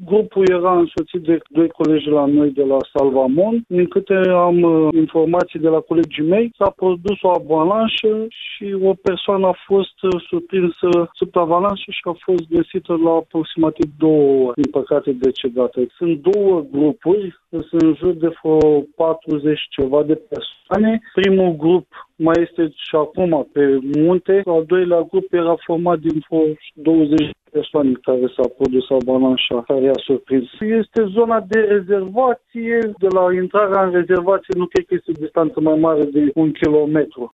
Grupul era însoțit de 2 colegi la noi de la Salvamont. Din câte am informații de la colegii mei, s-a produs o avalanșă și o persoană a fost surprinsă sub avalanșă și a fost găsită la aproximativ 2 ore, din păcate decedată. Sunt 2 grupuri, sunt în jur de 40 ceva de persoane. Primul grup mai este și acum pe munte, al doilea grup era format din 20 de persoane care s-a produs avalanșa, care i-a surprins. Este zona de rezervație, de la intrarea în rezervație nu cred că este o distanță mai mare de 1 kilometru.